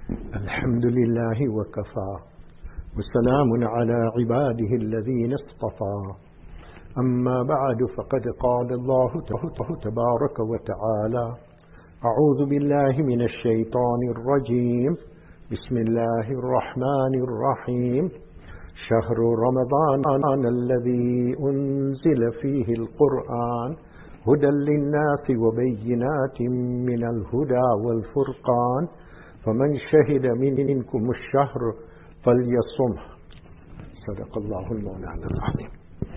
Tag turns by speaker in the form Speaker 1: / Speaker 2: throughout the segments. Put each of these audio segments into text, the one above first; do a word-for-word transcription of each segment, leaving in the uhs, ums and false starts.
Speaker 1: الحمد لله وكفى وسلام على عباده الذين اصطفى أما بعد فقد قال الله تبارك وتعالى أعوذ بالله من الشيطان الرجيم بسم الله الرحمن الرحيم شهر رمضان الذي أنزل فيه القرآن هدى للناس وبينات من الهدى والفرقان فمن شهد منكم الشهر فليصمه صدق الله المولانا العظيم.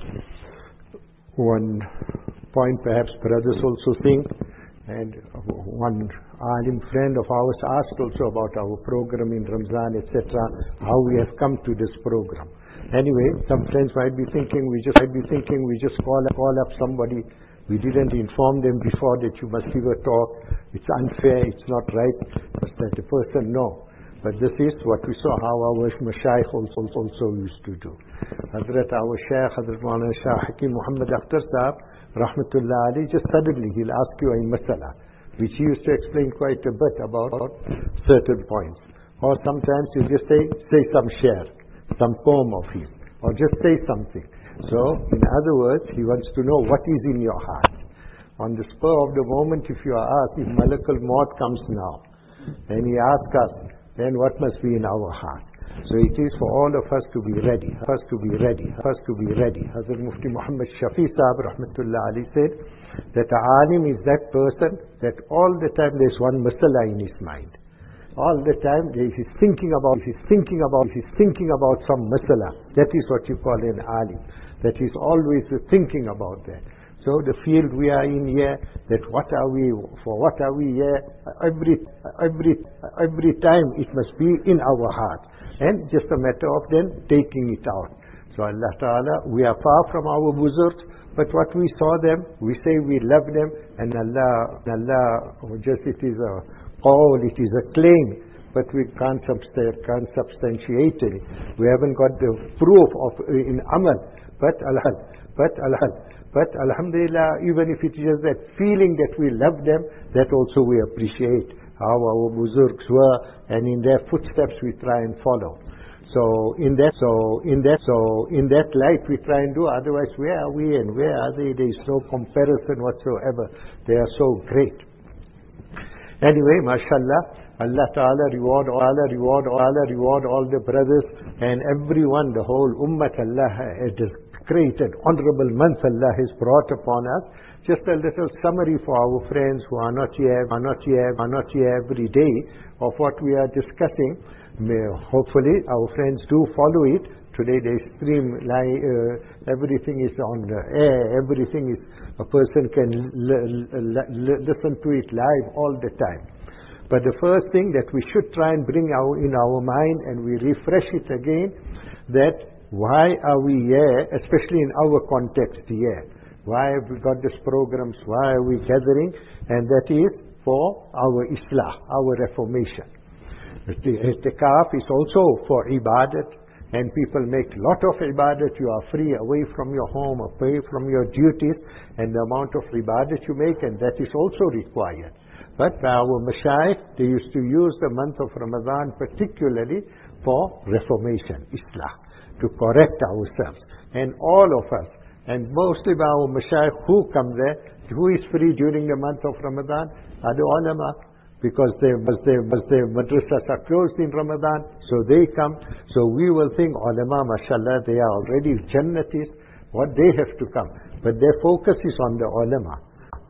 Speaker 1: One point perhaps brothers also think, and one alim friend of ours asked also about our program in Ramzan, et cetera, how we have come to this program. Anyway, some friends might be thinking we just might be thinking we just call call up somebody. We didn't inform them before that you must give a talk. It's unfair, it's not right. Must let the person know. But this is what we saw how our Mashayikh also, also used to do. Hazrat our Shaykh, Hazrat Maulana Shah Hakim Muhammad Akhtar Sahab, Rahmatullah Ali, just suddenly he'll ask you a masala, which he used to explain quite a bit about certain points. Or sometimes you just say, say some share, some poem of his, or just say something. So, in other words, he wants to know what is in your heart. On the spur of the moment, if you are asked, if Malakul Maut comes now, and he asks us, then what must be in our heart? So it is for all of us to be ready, us to be ready, us to be ready. Hazrat Mufti Muhammad Shafi Sahib Rahmatullah Ali said that a alim is that person that all the time there's one masala in his mind. All the time he's thinking about, he's thinking about, he's thinking about some masala. That is what you call an alim. That is always thinking about that. So the field we are in here, that what are we, for what are we here, every, every, every time it must be in our heart. And just a matter of then taking it out. So Allah Ta'ala, we are far from our buzurgs, but what we saw them, we say we love them, and Allah, Allah, just it is a call, it is a claim, but we can't, substan- can't substantiate it. We haven't got the proof of in amal. But Allah, but Allah, but Alhamdulillah, even if it is that feeling that we love them, that also we appreciate how our buzurgs were, and in their footsteps we try and follow. So in that, so in that, so in that light we try and do. Otherwise, where are we and where are they? There is no comparison whatsoever. They are so great. Anyway, mashallah, Allah Ta'ala reward, Allah reward, Allah reward all the brothers and everyone, the whole ummah. Allah has created honorable month Allah has brought upon us. Just a little summary for our friends who are not here, are not here, are not here every day of what we are discussing. May, hopefully our friends do follow it. Today they stream, uh, everything is on the air, everything is, a person can l- l- l- listen to it live all the time. But the first thing that we should try and bring our, in our mind, and we refresh it again, that why are we here, especially in our context here? Why have we got these programs? Why are we gathering? And that is for our Islah, our reformation. The I'tikaf is also for ibadat, and people make lot of ibadat. You are free away from your home, away from your duties, and the amount of ibadat you make, and that is also required. But our Mashayikh, they used to use the month of Ramadan particularly for reformation, Islah, to correct ourselves. And all of us, and mostly by our Mashayikh who come there, who is free during the month of Ramadan? Are the ulama, because they, they, their madrasas are closed in Ramadan, so they come. So we will think, ulama, mashallah, they are already Jannatis, what they have to come. But their focus is on the ulama.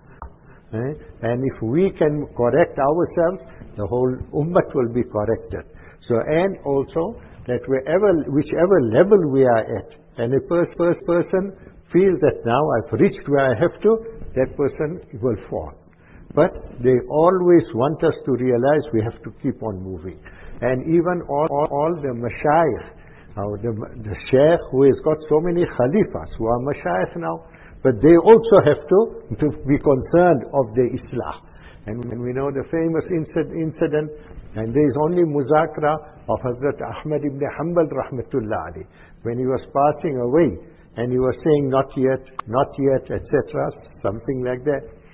Speaker 1: Eh? And if we can correct ourselves, the whole ummah will be corrected. So, and also, that wherever, whichever level we are at, and a first, first person feels that now I've reached where I have to, that person will fall. But they always want us to realize we have to keep on moving. And even all, all, all the mashayikh, now the, the sheikh who has got so many khalifas who are mashayikh now, but they also have to, to be concerned of the Islah. And when we know the famous incident, and there is only muzakra of Hazrat Ahmad ibn Hanbal Rahmatullah Ali, when he was passing away, and he was saying not yet, not yet, et cetera, something like that.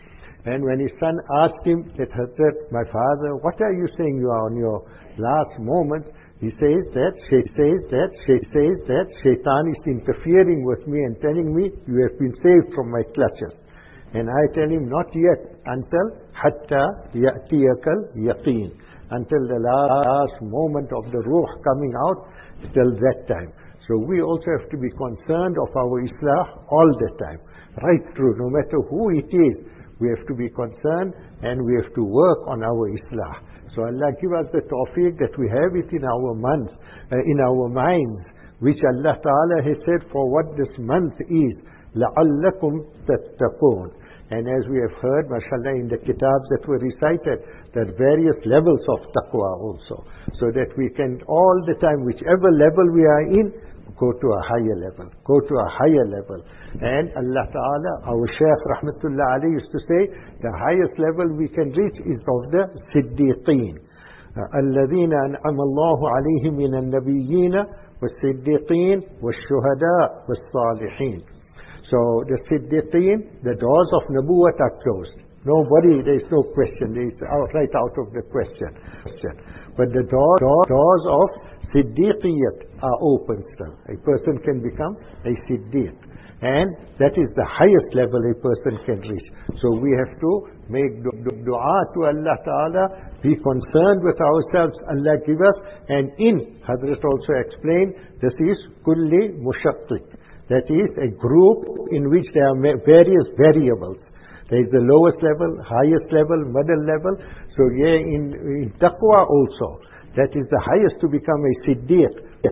Speaker 1: And when his son asked him that, Hazrat, my father, what are you saying you are on your last moments? He says that, she says that, she says that, Shaitan is interfering with me and telling me, you have been saved from my clutches. And I tell him, not yet, until hatta ya'tiyakal yaqeen, until the last moment of the ruh coming out, till that time. So we also have to be concerned of our islah all the time, right through, no matter who it is. We have to be concerned and we have to work on our islah. So Allah give us the tawfiq that we have it in our months, uh, in our minds, which Allah Ta'ala has said for what this month is, لَعَلَّكُمْ تَتَّقُونَ. And as we have heard, mashallah, in the kitabs that were recited, there are various levels of taqwa also. So that we can all the time, whichever level we are in, go to a higher level, go to a higher level. And Allah Ta'ala, our Shaykh Rahmatullah Ali used to say, the highest level we can reach is of the Siddiqeen. الَّذِينَ أَنْعَمَ اللَّهُ عَلَيْهِمْ مِنَ النَّبِيِّينَ وَالصِّدِّقِينَ وَالشُّهَدَاءِ وَالصَّالِحِينَ. So the Siddiqeen, the doors of Nabuwwat are closed. Nobody, there is no question, there is out, right out of the question. But the door, door, doors of Siddiqiyat are open still. A person can become a Siddiq. And that is the highest level a person can reach. So we have to make dua to Allah Ta'ala, be concerned with ourselves, Allah give us. And in, Hazrat also explained, this is kulli mushaqqik. That is a group in which there are various variables. There is the lowest level, highest level, middle level. So yeah, in, in taqwa also, that is the highest to become a Siddiq.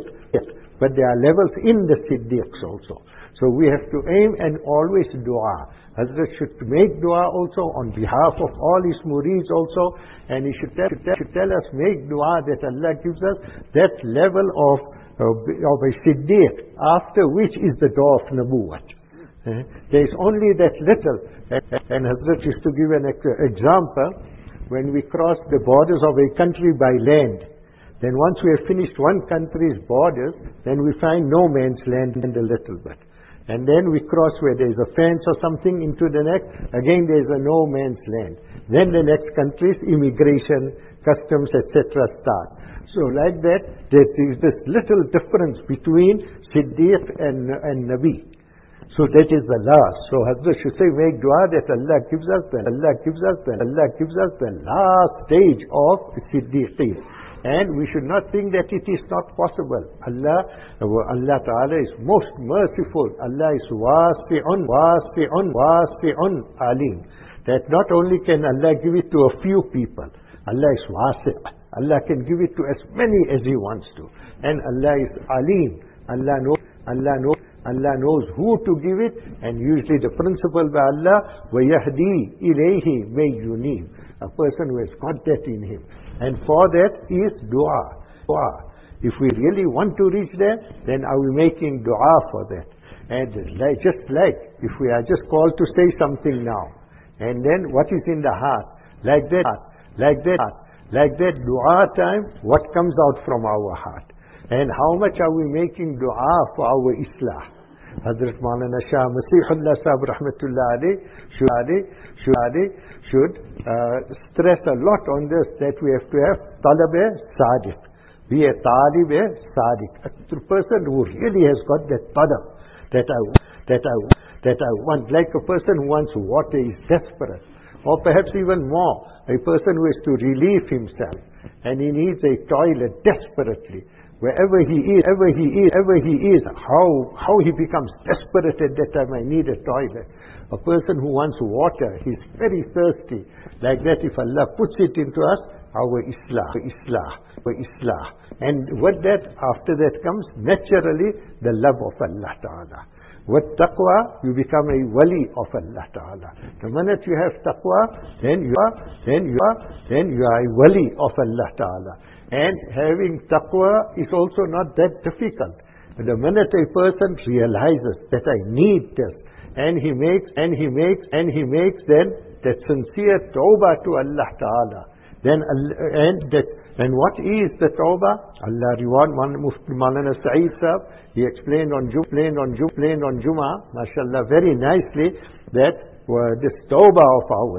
Speaker 1: But there are levels in the Siddiqs also. So we have to aim and always dua. Hazrat should make dua also on behalf of all his murids also. And he should tell, should tell us, make dua that Allah gives us that level of, of, of a Siddiq, after which is the door of Nabuwwat. Uh, there is only that little. And Hazrat used to give an example. When we cross the borders of a country by land, then once we have finished one country's borders, then we find no man's land in a little bit. And then we cross where there is a fence or something into the next, again there is a no man's land. Then the next country's immigration, customs, et cetera start. So like that, there is this little difference between Siddiq and, and Nabi. So that is the last. So Hazrat should say, make dua that Allah gives us the, Allah gives us the, Allah gives us the last stage of Siddiqeen. And we should not think that it is not possible. Allah, Allah Ta'ala is most merciful. Allah is wasi'un, wasi'un, wasi'un alim. That not only can Allah give it to a few people, Allah is wasi'. Allah can give it to as many as He wants to. And Allah is alim. Allah knows, Allah knows, Allah knows who to give it. And usually the principle by Allah, وَيَهْدِي إِلَيْهِ مَن يُنِيبُ. A person who has got that in him. And for that is dua. Dua. If we really want to reach there, then are we making dua for that? And like, just like, if we are just called to say something now, and then what is in the heart, like that, like that, like that dua time, what comes out from our heart? And how much are we making dua for our islah? Hazrat Maulana Shah Masihullah Sahib Rahmatullah Ali should, should, should uh, stress a lot on this, that we have to have talab-e-sadiq. Be a talib-e-sadiq. A person who really has got that talab, that I, that I, that I want. Like a person who wants water is desperate. Or perhaps even more, a person who is to relieve himself and he needs a toilet desperately. Wherever he is, ever he is, ever he is, how, how he becomes desperate at that time, I need a toilet. A person who wants water, he's very thirsty. Like that, if Allah puts it into us, our islah, islah, our islah. And with that, after that comes naturally the love of Allah Ta'ala. With taqwa, you become a wali of Allah Ta'ala. The minute you have taqwa, then you are, then you are, then you are a wali of Allah Ta'ala. And having taqwa is also not that difficult. The minute a person realizes that I need this, and he makes, and he makes, and he makes then that sincere tawbah to Allah Ta'ala, then and that, and what is the tawbah? Allah reward Mufti Maulana Saeed Sahib. He explained on Jum, explained on Jum, explained on Jummah, mashallah, very nicely, that uh, this tawbah of ours,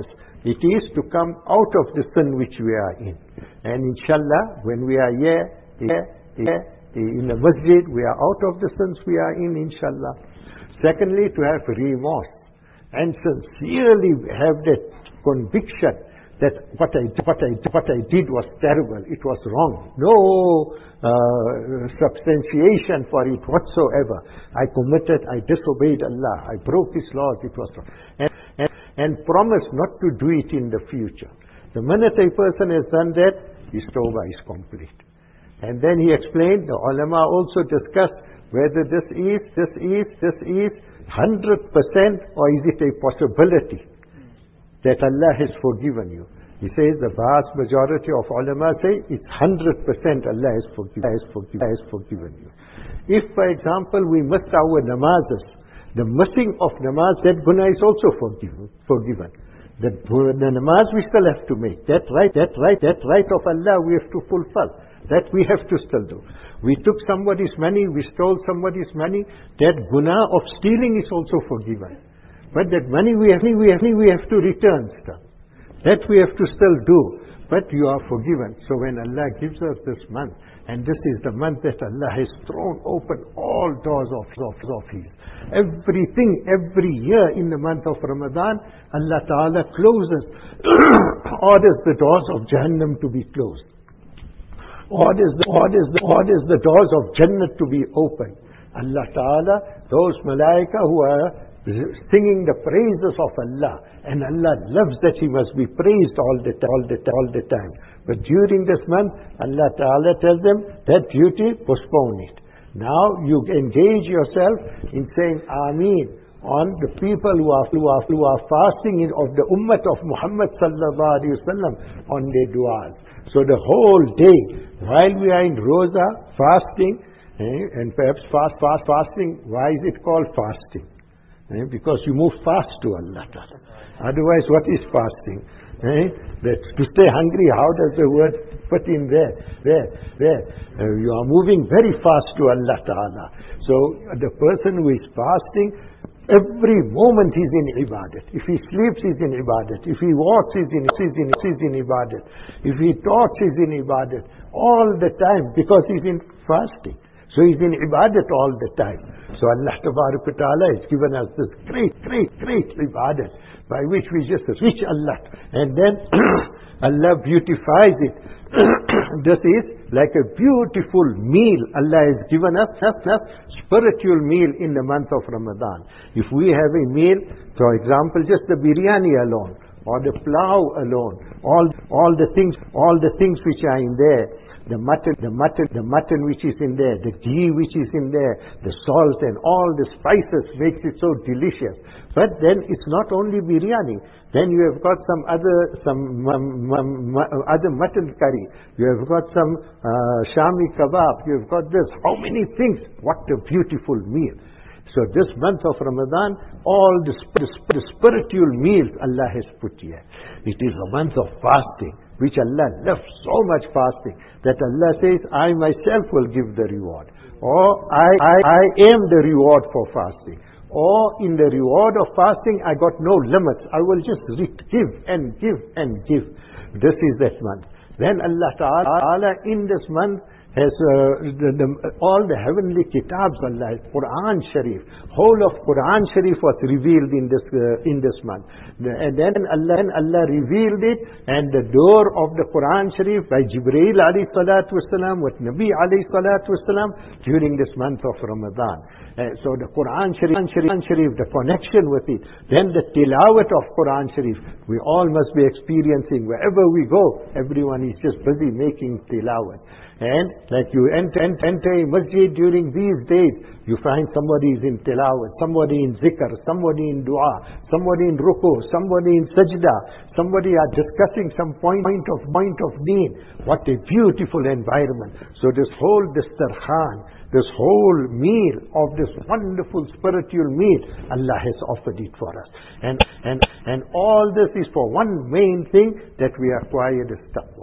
Speaker 1: It is to come out of the sin which we are in. And inshallah, when we are here, here, here, in the masjid, we are out of the sins we are in, inshallah. Secondly, to have remorse and sincerely have that conviction that what I, what I, what I did was terrible, it was wrong. No uh, substantiation for it whatsoever. I committed, I disobeyed Allah, I broke His laws, it was wrong. And, and, and promise not to do it in the future. The minute a person has done that, his tawbah is complete. And then he explained, the ulama also discussed whether this is, this is, this is one hundred percent or is it a possibility that Allah has forgiven you. He says the vast majority of ulama say it's one hundred percent Allah has forgiven, has forgiven, has forgiven you. If, for example, we missed our namazes, the missing of namaz, that guna is also forgiven. forgiven. The, the namaz we still have to make. That right, that right, that right of Allah we have to fulfill. That we have to still do. We took somebody's money, we stole somebody's money. That guna of stealing is also forgiven. But that money we have, we have, we have to return still. That we have to still do. But you are forgiven. So when Allah gives us this month, and this is the month that Allah has thrown open all doors of, of, of His. Everything, every year in the month of Ramadan, Allah Ta'ala closes, orders the doors of Jahannam to be closed. Orders the, orders the, orders the doors of Jannah to be opened. Allah Ta'ala, those malaika who are singing the praises of Allah, and Allah loves that He must be praised all the, all the, all the time. But during this month, Allah Ta'ala tells them that duty, postpone it. Now you engage yourself in saying Ameen on the people who are, who are, who are fasting in, of the ummah of Muhammad Sallallahu Alaihi Wasallam on their du'as. So the whole day, while we are in Roza, fasting, eh, and perhaps fast, fast, fasting, why is it called fasting? Eh, because you move fast to Allah Ta'ala. Otherwise, what is fasting? Eh? That to stay hungry, how does the word fit in there? There, there. Uh, you are moving very fast to Allah Ta'ala. So the person who is fasting, every moment he's in ibadat. If he sleeps, he's in ibadat. If he walks, he's in, he's in, he's in ibadat. If he talks, he's in ibadat. All the time, because he's in fasting. So he's in ibadat all the time. So Allah Ta'ala has given us this great, great, great ibadat by which we just reach Allah. And then Allah beautifies it. This is like a beautiful meal Allah has given us, us, us, spiritual meal in the month of Ramadan. If we have a meal, for example, just the biryani alone, or the plow alone, all, all the things, all the things which are in there, the mutton, the mutton, the mutton which is in there, the ghee which is in there, the salt and all the spices makes it so delicious. But then it's not only biryani. Then you have got some other, some um, um, other mutton curry. You have got some uh, shami kebab. You have got this. How many things? What a beautiful meal. So this month of Ramadan, all the, the, the spiritual meals Allah has put here. It is a month of fasting, which Allah loves so much fasting, that Allah says, I myself will give the reward. Or I, I, I am the reward for fasting. Or in the reward of fasting, I got no limits. I will just give and give and give. This is that month. Then Allah Ta'ala in this month has uh, the, the, all the heavenly kitabs, Allah, Quran Sharif, whole of Quran Sharif was revealed in this uh, in this month. And then Allah, and Allah revealed it, and the door of the Quran Sharif by Jibreel alayhi salatu wasalam with Nabi alayhi salatu wasalam during this month of Ramadan. Uh, so the Quran Sharif, Quran Sharif, the connection with it, then the tilawat of Quran Sharif, we all must be experiencing. Wherever we go, everyone is just busy making tilawat. And like you enter, enter a masjid during these days, you find somebody is in tilawat, somebody in zikr, somebody in dua, somebody in ruku, somebody in sajda, somebody are discussing some point, point of point of deen. What a beautiful environment. So this whole dastarkhan, this whole meal of this wonderful spiritual meal, Allah has offered it for us. And, and, and all this is for one main thing, that we acquire this taqwa.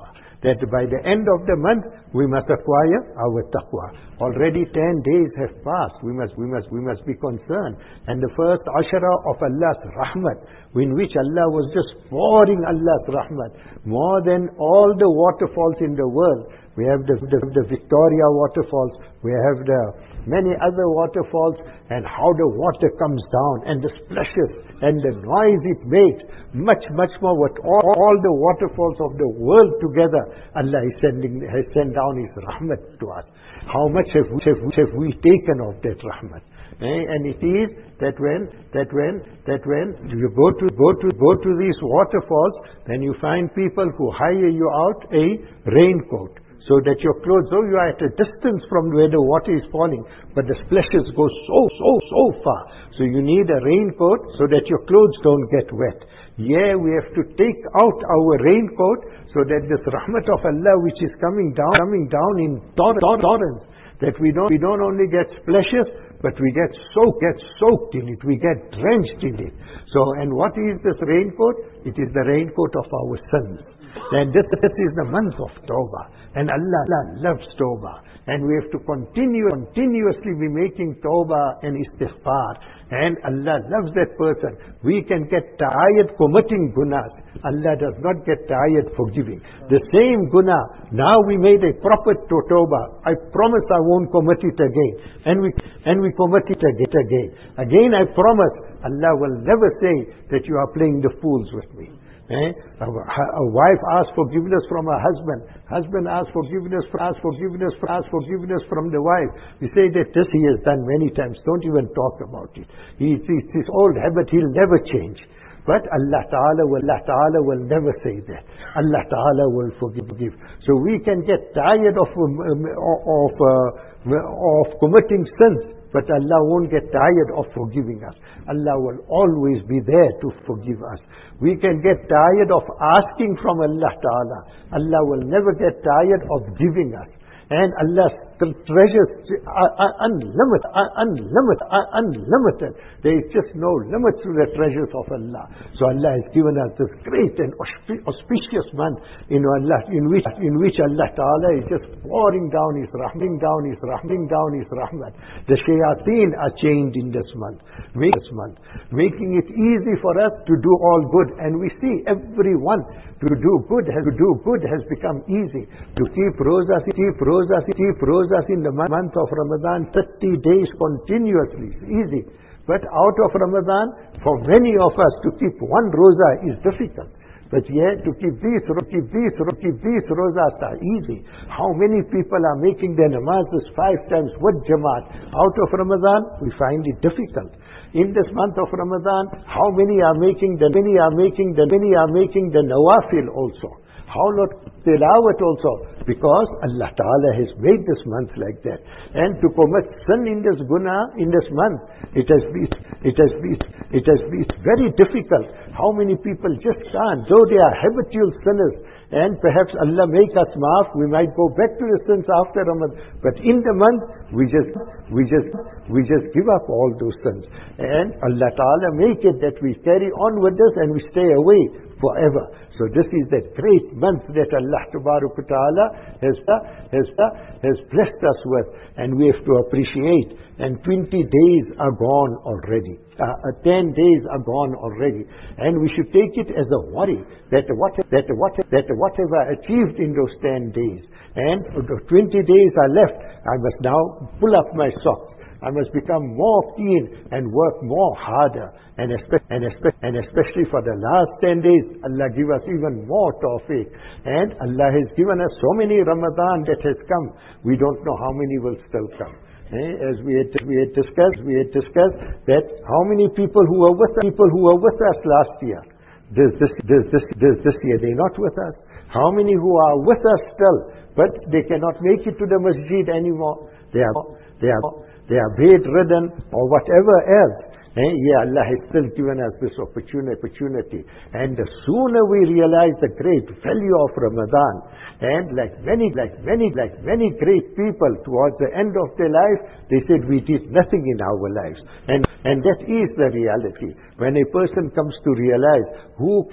Speaker 1: that by the end of the month, we must acquire our taqwa. Already ten days have passed. We must, we must, we must be concerned. And the first ashara of Allah's rahmat, in which Allah was just pouring Allah's rahmat, more than all the waterfalls in the world. We have the, the, the Victoria waterfalls, we have the many other waterfalls, and how the water comes down, and the splashes, and the noise it makes, much, much more what all, all the waterfalls of the world together, Allah is sending, has sent down His rahmat to us. How much have we, have, have we taken of that rahmat? Eh? And it is that when, that when, that when you go to, go to, go to these waterfalls, then you find people who hire you out a raincoat, so that your clothes, though you are at a distance from where the water is falling, but the splashes go so, so, so far. So you need a raincoat so that your clothes don't get wet. Yeah, we have to take out our raincoat so that this rahmat of Allah which is coming down, coming down in tor torrents, that we don't, we don't only get splashes, but we get soaked, get soaked in it, we get drenched in it. So, and what is this raincoat? It is the raincoat of our sins. And this, this is the month of Tawbah. And Allah, Allah loves Tawbah. And we have to continue, continuously be making Tawbah and istighfar. And Allah loves that person. We can get tired committing gunas. Allah does not get tired forgiving. The same guna, now we made a proper Tawbah. I promise I won't commit it again. And we, and we commit it again. Again I promise, Allah will never say that you are playing the fools with me. Eh? A, a wife asks forgiveness from her husband. Husband asks forgiveness, asks forgiveness, asks forgiveness from the wife. We say that this he has done many times. Don't even talk about it. He, it's his old habit. He'll never change. But Allah Ta'ala will, Allah Ta'ala will never say that. Allah Ta'ala will forgive. So we can get tired of, um, of, uh, of committing sins, but Allah won't get tired of forgiving us. Allah will always be there to forgive us. We can get tired of asking from Allah Ta'ala. Allah will never get tired of giving us. And Allah's treasures are, are unlimited, are unlimited, are unlimited. There is just no limit to the treasures of Allah. So Allah has given us this great and auspicious month in Allah, in which, in which Allah Ta'ala is just pouring down His rahmah, down His rahmah, down His rahmat. The shayateen are chained in this month, this month, making it easy for us to do all good. And we see everyone to do good has to do good has become easy. To keep rosas, keep rosas, keep rosas in the month of Ramadan, thirty days continuously, it's easy. But out of Ramadan, for many of us, to keep one roza is difficult. But yet, to keep these, to keep these, to keep these rozas are easy. How many people are making their namazes five times with Jamaat? Out of Ramadan, we find it difficult. In this month of Ramadan, how many are making the, many are making the, many are making the nawafil also? How not tilawat also? Because Allah Ta'ala has made this month like that. And to commit sin in this guna, in this month, it has been, it has been, it has been very difficult. How many people just can't, though they are habitual sinners, and perhaps Allah make us maaf, we might go back to the sins after Ramadan. But in the month, we just, we just, we just give up all those sins. And Allah Ta'ala make it that we carry on with this and we stay away forever. So this is that great month that Allah Ta'ala has, has, has blessed us with, and we have to appreciate. And twenty days are gone already. Uh, ten days are gone already. And we should take it as a worry that what, that what, that whatever achieved in those ten days, and twenty days are left, I must now pull up my socks. I must become more keen and work more harder. And, espe and, espe and especially for the last ten days, Allah give us even more tawfiq. And Allah has given us so many Ramadan that has come. We don't know how many will still come. Eh? As we had, we had discussed, we had discussed that how many people who were with us, people who were with us last year, this, this, this, this, this, this year they're not with us. How many who are with us still, but they cannot make it to the masjid anymore? They are, they are. They are bedridden or whatever else. Eh? Yeah, Allah has still given us this opportunity. And the sooner we realize the great value of Ramadan, and like many, like many, like many great people towards the end of their life, they said we did nothing in our lives. And, and that is the reality. When a person comes to realize who can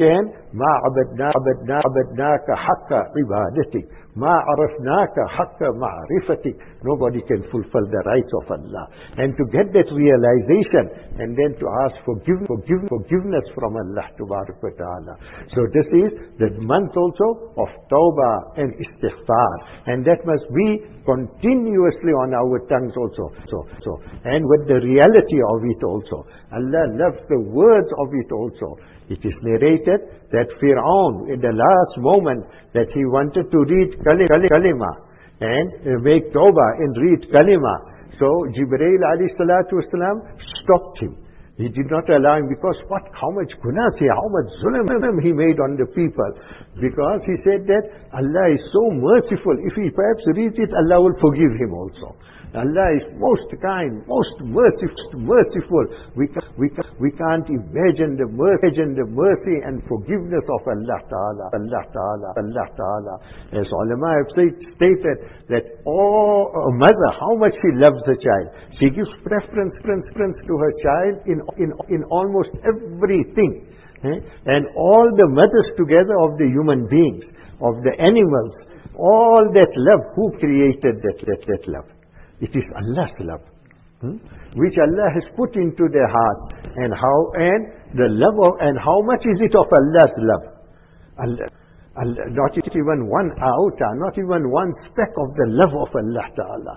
Speaker 1: ما عبدنا عبدنا عبدناك حق عبادتك ما عرفناك حق معرفتك. Nobody can fulfill the rights of Allah. And to get that realization and then to ask forgive, forgive, forgiveness from Allah Ta'ala. So this is the month also of Tawbah and Istighfar, and that must be continuously on our tongues also. So, so, and with the reality of it also. Allah loves the words of it also. It is narrated that Fir'aun, in the last moment that he wanted to read Kalima and make Tawbah and read Kalima, so Jibreel alayhi salatu wasalam stopped him. He did not allow him, because what, how much gunas he, how much zulm he made on the people. Because he said that Allah is so merciful. If he perhaps reads it, Allah will forgive him also. Allah is most kind, most merciful, merciful. We, we, we can't imagine the mercy, the mercy and forgiveness of Allah Ta'ala, Allah Ta'ala, Allah Ta'ala. As ulama have stated that, oh, a mother, how much she loves her child. She gives preference, preference to her child in, in, in almost everything. Eh? And all the mothers together of the human beings, of the animals, all that love, who created that, that, that love? It is Allah's love, hmm? which Allah has put into their heart, and how and the love of, and how much is it of Allah's love? Allah, Allah, not even one iota, not even one speck of the love of Allah Ta'ala.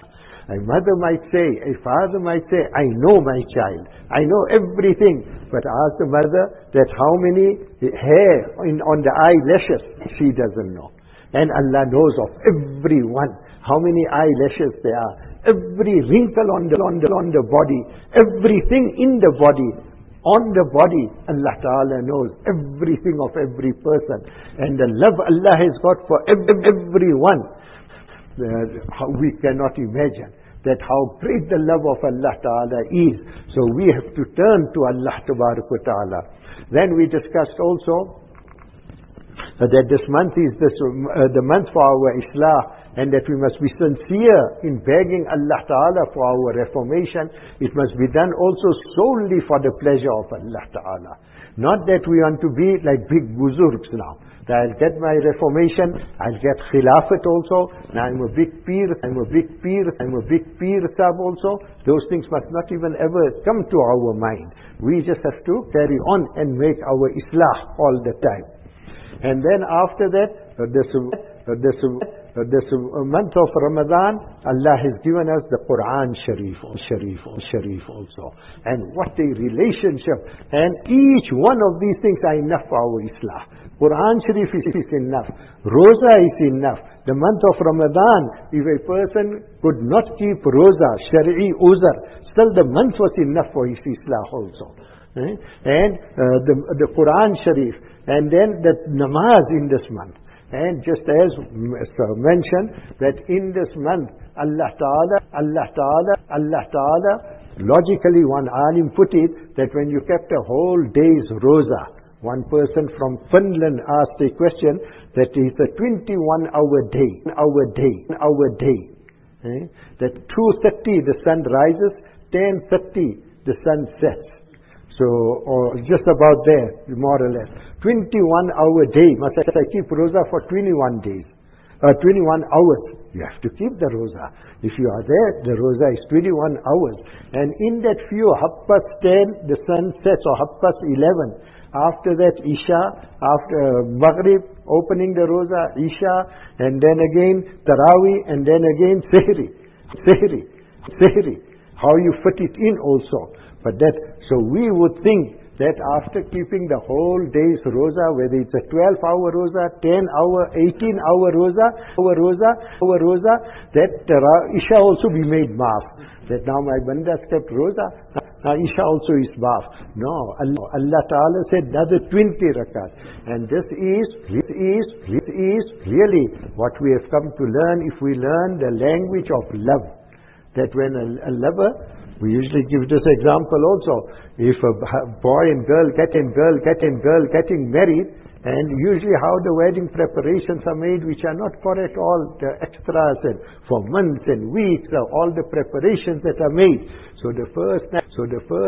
Speaker 1: A mother might say, a father might say, I know my child, I know everything, but ask the mother that how many hair in, on the eyelashes, she doesn't know. And Allah knows of every one, how many eyelashes there are, every wrinkle on the, on the, on the body, everything in the body, on the body, Allah Ta'ala knows everything of every person. And the love Allah has got for every, everyone, uh, we cannot imagine that how great the love of Allah Ta'ala is. So we have to turn to Allah Ta'ala. Then we discussed also Uh, that this month is this, uh, the month for our Islah, and that we must be sincere in begging Allah Ta'ala for our reformation. It must be done also solely for the pleasure of Allah Ta'ala. Not that we want to be like big buzurgs now. That I'll get my reformation, I'll get khilafat also, now I'm a big peer, I'm a big peer, I'm a big peer sab also. Those things must not even ever come to our mind. We just have to carry on and make our Islah all the time. And then after that, uh, this, uh, this, uh, this uh, month of Ramadan, Allah has given us the Quran Sharif, Sharif, Sharif also. And what a relationship. And each one of these things are enough for our Islah. Quran Sharif is, is enough. Roza is enough. The month of Ramadan, if a person could not keep Roza, Shari'i Uzar, still the month was enough for his Islah also. Eh? And uh, the, the Quran Sharif, and then the namaz in this month. And just as mentioned, that in this month, Allah Ta'ala, Allah Ta'ala, Allah Ta'ala, logically one alim put it, that when you kept a whole day's roza, one person from Finland asked a question, that is a twenty-one hour day, hour day, hour day. Eh? That two thirty the sun rises, ten thirty the sun sets. So, or just about there, more or less. twenty-one hour day. Must I keep roza for twenty-one days? Uh, twenty-one hours. You have to keep the roza. If you are there, the roza is twenty-one hours. And in that few, half past ten, the sun sets, or half past eleven. After that, Isha, after uh, Maghrib, opening the roza, Isha, and then again Taraweeh, and then again Sehri. Sehri. Sehri. How you fit it in also. But that, so we would think that after keeping the whole day's roza, whether it's a twelve hour roza, ten hour, eighteen hour roza, hour roza, hour roza, that uh, Isha also be made maaf. That now my bandas kept roza, now Isha also is maaf. No, Allah, Allah Ta'ala said another twenty rakat. And this is, this is, this is really what we have come to learn if we learn the language of love. That when a, a lover, we usually give this example also. If a boy and girl getting girl getting girl getting married, and usually how the wedding preparations are made, which are not for at all the extras, and for months and weeks, all the preparations that are made. So the first night, so the first night,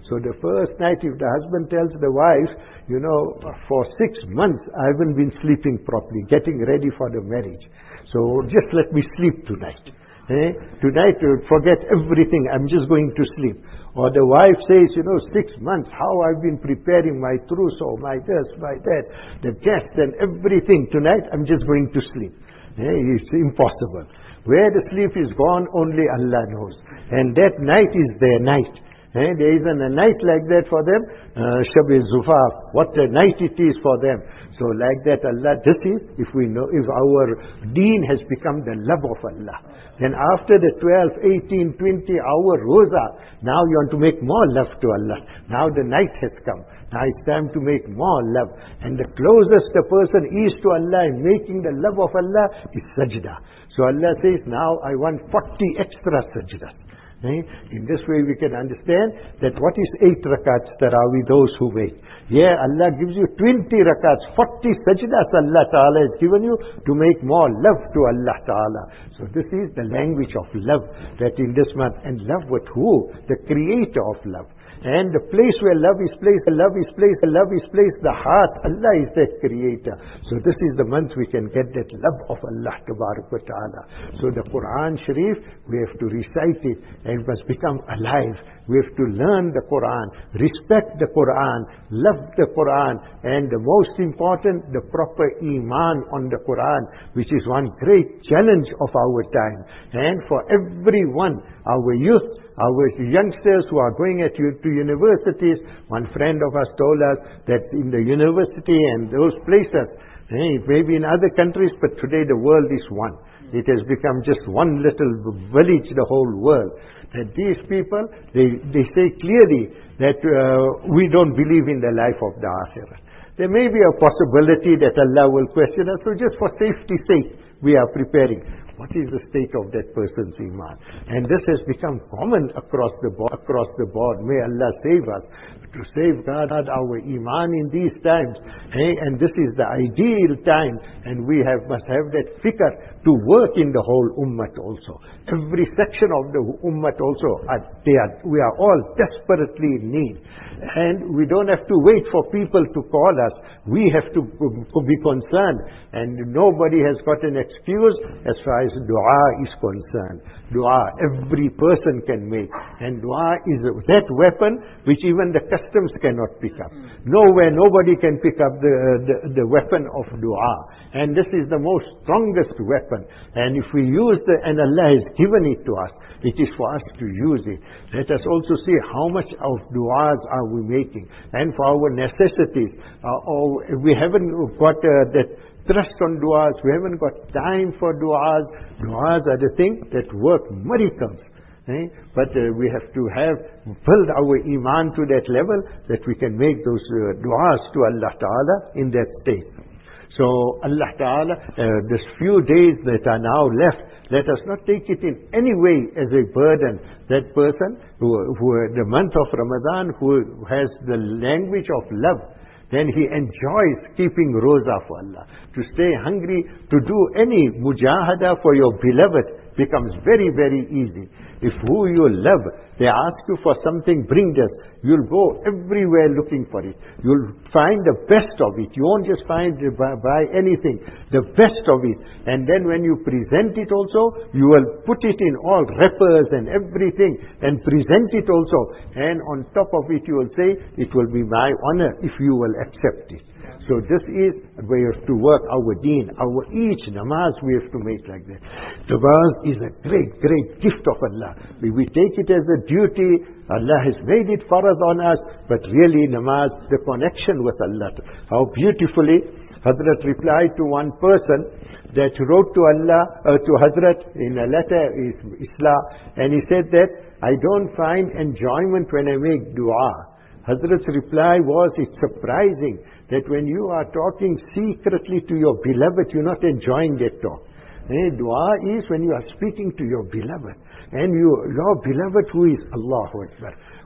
Speaker 1: So the first night, if the husband tells the wife, you know, for six months I haven't been sleeping properly, getting ready for the marriage. So just let me sleep tonight. Eh? Tonight, uh, forget everything, I'm just going to sleep. Or the wife says, you know, six months, how I've been preparing my trousseau, my this, my that, the guests and everything. Tonight, I'm just going to sleep. Eh? It's impossible. Where the sleep is gone, only Allah knows. And that night is their night. Eh? There isn't a night like that for them. Uh, Shab-e Zufaf, what a night it is for them. So like that, Allah, this is, if we know, if our deen has become the love of Allah. Then after the twelve, eighteen, twenty hour roza, now you want to make more love to Allah. Now the night has come. Now it's time to make more love. And the closest the person is to Allah in making the love of Allah is sajda. So Allah says, now I want forty extra sajdas. In this way we can understand that what is eight rakats tarawih, those who wait. Yeah, Allah gives you twenty rakats, forty sajdas Allah Ta'ala has given you to make more love to Allah Ta'ala. So this is the language of love that in this month. And love with who? The creator of love. And the place where love is placed, the love is placed, the love is placed, the heart, Allah is that creator. So this is the month we can get that love of Allah Ta'ala. So the Quran Sharif, we have to recite it and it must become alive. We have to learn the Quran, respect the Quran, love the Quran, and the most important, the proper iman on the Quran, which is one great challenge of our time. And for everyone, our youth, our youngsters who are going at to universities, one friend of us told us that in the university and those places, eh, maybe in other countries, but today the world is one. It has become just one little village, the whole world. That these people, they, they say clearly that uh, we don't believe in the life of the Akhirah. There may be a possibility that Allah will question us, so just for safety's sake, we are preparing. What is the state of that person's iman? And this has become common across the board. Across the board. May Allah save us to safeguard our iman in these times. Hey, and this is the ideal time, and we have must have that fikr to work in the whole ummah also. Every section of the ummah also, are, they are, we are all desperately in need. And we don't have to wait for people to call us. We have to be concerned. And nobody has got an excuse as far as dua is concerned. Dua, every person can make. And dua is that weapon which even the customs cannot pick up. Nowhere, nobody can pick up the, the, the weapon of dua. And this is the most strongest weapon. And if we use the, and Allah has given it to us, it is for us to use it. Let us also see how much of du'as are we making. And for our necessities, uh, or we haven't got uh, that trust on du'as, we haven't got time for du'as. Du'as are the thing that work miracles. Eh? But uh, we have to have build our iman to that level that we can make those uh, du'as to Allah Ta'ala in that state. So Allah Ta'ala, uh, this few days that are now left, let us not take it in any way as a burden. That person, who, who the month of Ramadan, who has the language of love, then he enjoys keeping roza for Allah. To stay hungry, to do any mujahada for your beloved becomes very, very easy. If who you love, they ask you for something, bring this. You'll go everywhere looking for it. You'll find the best of it. You won't just find by, by anything. The best of it. And then when you present it also, you will put it in all wrappers and everything and present it also. And on top of it you will say, it will be my honor if you will accept it. So this is a way of to work our deen. Our each namaz we have to make like that. Namaz is a great, great gift of Allah. We, we take it as a duty. Allah has made it farad on us. But really namaz, the connection with Allah. How beautifully Hazrat replied to one person that wrote to Allah, uh, to Hazrat in a letter, Islam, and he said that, I don't find enjoyment when I make dua. Hazrat's reply was, it's surprising that when you are talking secretly to your beloved, you're not enjoying that talk. Eh, dua is when you are speaking to your beloved. And you, your beloved who is Allahu Akbar.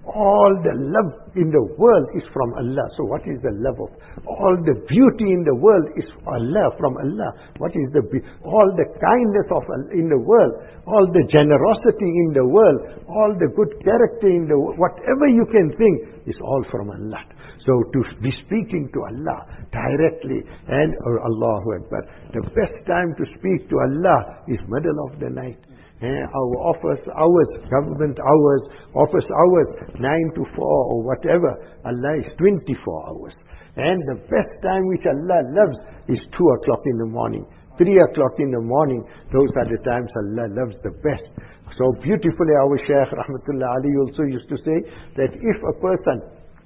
Speaker 1: All the love in the world is from Allah. So what is the love of? All the beauty in the world is Allah, from Allah. What is the be- all the kindness of Allah in the world, all the generosity in the world, all the good character in the world, whatever you can think is all from Allah. So to be speaking to Allah directly, and oh, Allahu Akbar, the best time to speak to Allah is middle of the night. Eh, our office hours, government hours, office hours, nine to four or whatever. Allah is twenty-four hours. And the best time which Allah loves is two o'clock in the morning, three o'clock in the morning. Those are the times Allah loves the best. So beautifully our Shaykh Rahmatullah Ali also used to say that if a person,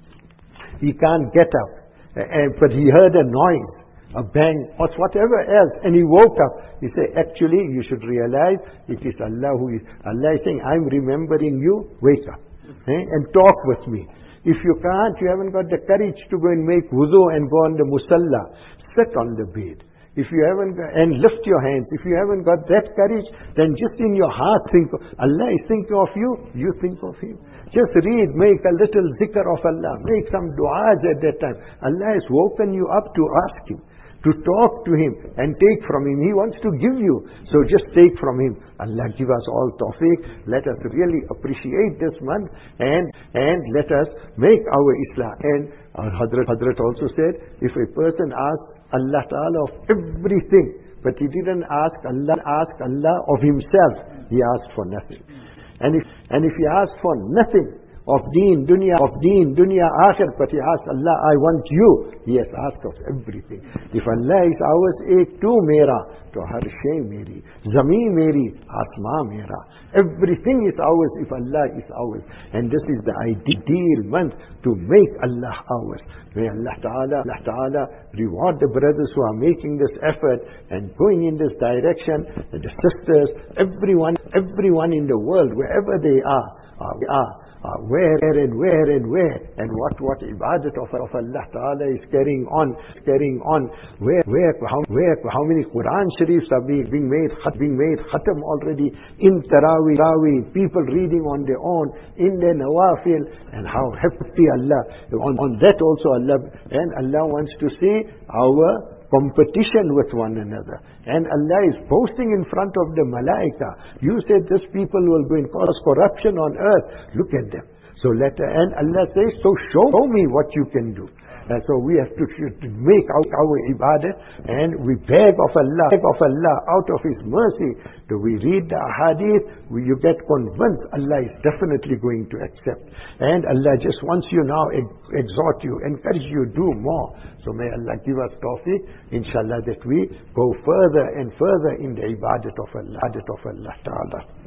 Speaker 1: he can't get up, uh, but he heard a noise, a bang, or whatever else, and he woke up, he said, actually, you should realize it is Allah who is, Allah is saying, I'm remembering you, wake up, eh, and talk with me. If you can't, you haven't got the courage to go and make wudu and go on the musalla, sit on the bed. If you haven't got, and lift your hands, if you haven't got that courage, then just in your heart think, Allah is thinking of you, you think of Him. Just read, make a little zikr of Allah, make some du'as at that time. Allah has woken you up to ask Him, to talk to Him and take from Him. He wants to give you, so just take from Him. Allah give us all tawfiq. Let us really appreciate this month, and and let us make our Islam. And our Hazrat, Hazrat also said, if a person asks Allah Ta'ala of everything, but he didn't ask Allah, ask Allah of himself, he asked for nothing. And if and if he asked for nothing of deen, dunya, of deen, dunya, akhir, but he asked Allah, I want you, he has asked of everything. If Allah is ours, ek tu mera, to har shay meri, zameen meri, asma mera. Everything is ours if Allah is ours. And this is the ideal month to make Allah ours. May Allah Ta'ala, Allah Ta'ala reward the brothers who are making this effort and going in this direction, and the sisters, everyone, everyone in the world, wherever they are, uh, we are. Uh, where and where and where and what what ibadat of, of Allah Ta'ala is carrying on, carrying on. Where where how where how many Quran Sharifs are being, being made being made khatam already in Tarawih, Tarawih, people reading on their own in their nawafil, and how happy Allah on, on that also Allah, and Allah wants to see our competition with one another. And Allah is boasting in front of the Malaika. You said this people will go and cause corruption on earth. Look at them. So let, and Allah says, so show me what you can do. And so we have to, to make our, our ibadah, and we beg of Allah, beg of Allah out of His mercy. Do we read the hadith? We, you get convinced Allah is definitely going to accept. And Allah just wants you now, ex- exhort you, encourage you, do more. So may Allah give us tawfiq, inshallah, that we go further and further in the ibadat of Allah, ibadat of Allah Ta'ala.